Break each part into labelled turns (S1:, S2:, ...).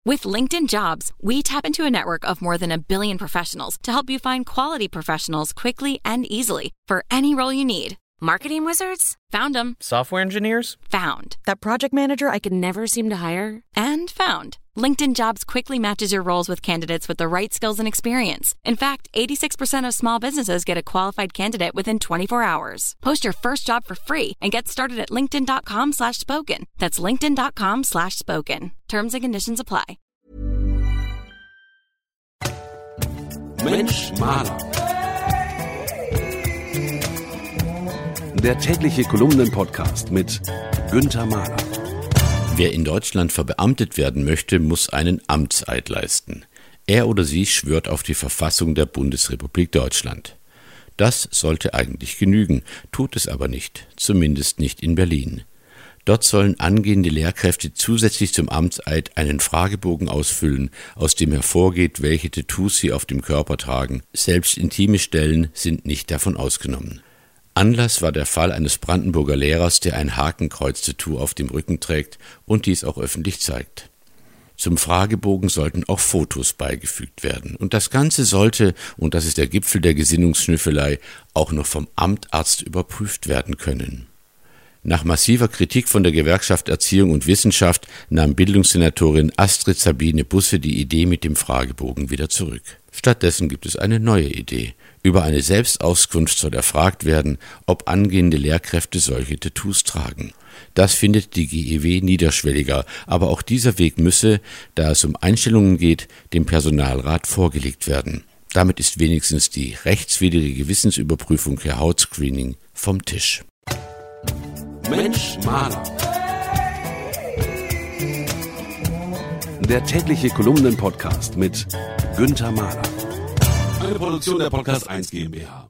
S1: With LinkedIn Jobs, we tap into a network of more than 1 billion professionals to help you find quality professionals quickly and easily for any role you need. Marketing wizards? Found them.
S2: Software engineers?
S1: Found. That project manager I could never seem to hire? And found. LinkedIn Jobs quickly matches your roles with candidates with the right skills and experience. In fact, 86% of small businesses get a qualified candidate within 24 hours. Post your first job for free and get started at linkedin.com/spoken. That's linkedin.com/spoken. Terms and conditions apply.
S3: Mensch Maler. Der tägliche Kolumnen-Podcast mit Günther Mahler.
S4: Wer in Deutschland verbeamtet werden möchte, muss einen Amtseid leisten. Er oder sie schwört auf die Verfassung der Bundesrepublik Deutschland. Das sollte eigentlich genügen, tut es aber nicht, zumindest nicht in Berlin. Dort sollen angehende Lehrkräfte zusätzlich zum Amtseid einen Fragebogen ausfüllen, aus dem hervorgeht, welche Tattoos sie auf dem Körper tragen. Selbst intime Stellen sind nicht davon ausgenommen. Anlass war der Fall eines Brandenburger Lehrers, der ein Hakenkreuz-Tattoo auf dem Rücken trägt und dies auch öffentlich zeigt. Zum Fragebogen sollten auch Fotos beigefügt werden. Und das Ganze sollte, und das ist der Gipfel der Gesinnungsschnüffelei, auch noch vom Amtarzt überprüft werden können. Nach massiver Kritik von der Gewerkschaft Erziehung und Wissenschaft nahm Bildungssenatorin Astrid Sabine Busse die Idee mit dem Fragebogen wieder zurück. Stattdessen gibt es eine neue Idee. Über eine Selbstauskunft soll erfragt werden, ob angehende Lehrkräfte solche Tattoos tragen. Das findet die GEW niederschwelliger, aber auch dieser Weg müsse, da es um Einstellungen geht, dem Personalrat vorgelegt werden. Damit ist wenigstens die rechtswidrige Gewissensüberprüfung per Hautscreening vom Tisch.
S3: Mensch Maler. Der tägliche Kolumnen-Podcast mit Günther Mahler. Eine Produktion der Podcast 1 GmbH.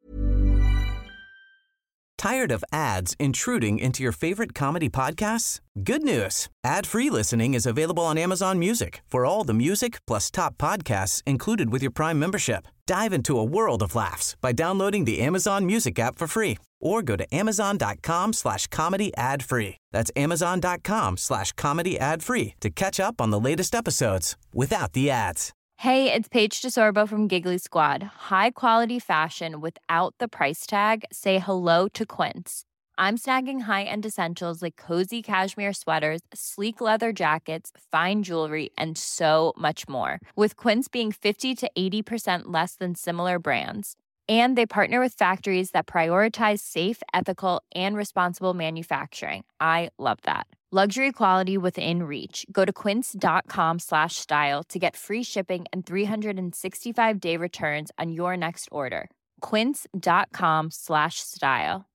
S5: Tired of ads intruding into your favorite comedy podcasts? Good news. Ad-free listening is available on Amazon Music for all the music plus top podcasts included with your Prime membership. Dive into a world of laughs by downloading the Amazon Music app for free or go to amazon.com/comedy ad-free. That's amazon.com/comedy ad-free to catch up on the latest episodes without the ads.
S6: Hey, it's Paige DeSorbo from Giggly Squad. High quality fashion without the price tag. Say hello to Quince. I'm snagging high-end essentials like cozy cashmere sweaters, sleek leather jackets, fine jewelry, and so much more. With Quince being 50 to 80% less than similar brands. And they partner with factories that prioritize safe, ethical, and responsible manufacturing. I love that. Luxury quality within reach. Go to quince.com/style to get free shipping and 365-day returns on your next order. Quince.com/style.